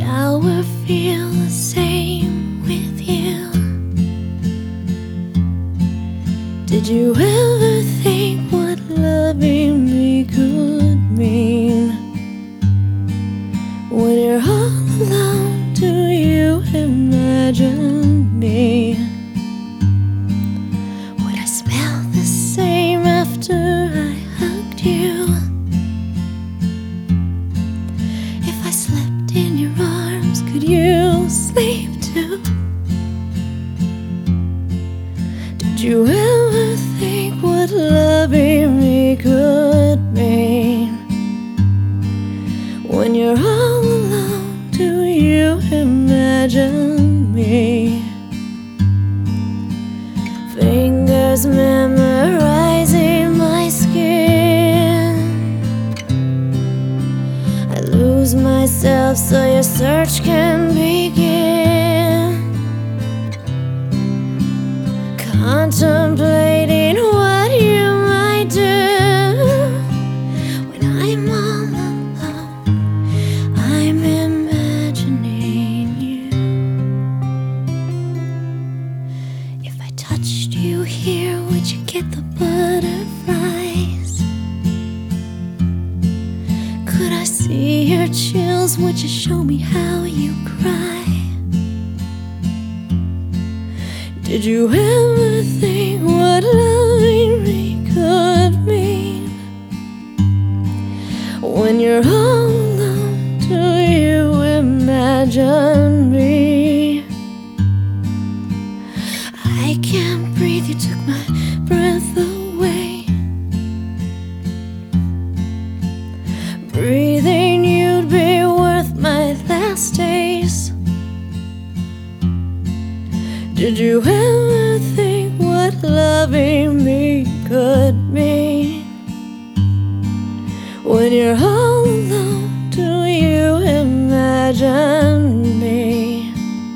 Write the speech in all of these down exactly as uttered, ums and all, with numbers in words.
shower feel the same with you? Did you ever think what loving me could mean? When you're all alone, do you imagine me? Would I smell the same after I hugged you? If I slept in your arms, could you sleep too? Did you ever think what loving me could mean? When you're all alone, do you imagine me? Fingers memorizing my skin. I lose myself so your search can begin. Contemplating what you might do when I'm all alone. I'm imagining you. If I touched you here, would you get the butterflies? Could I see your chills? Would you show me how you cry? Did you ever think what loving me could mean? When you're all alone, do you imagine me? I can't breathe, you took my breath away. Breathing you'd be worth my last days. Did you ever think what loving me could mean? When you're all alone, do you imagine me?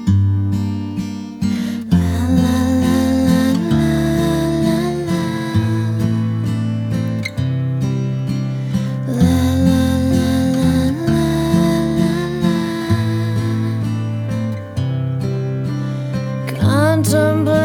La la la la la la. La la la la la la. Contemplate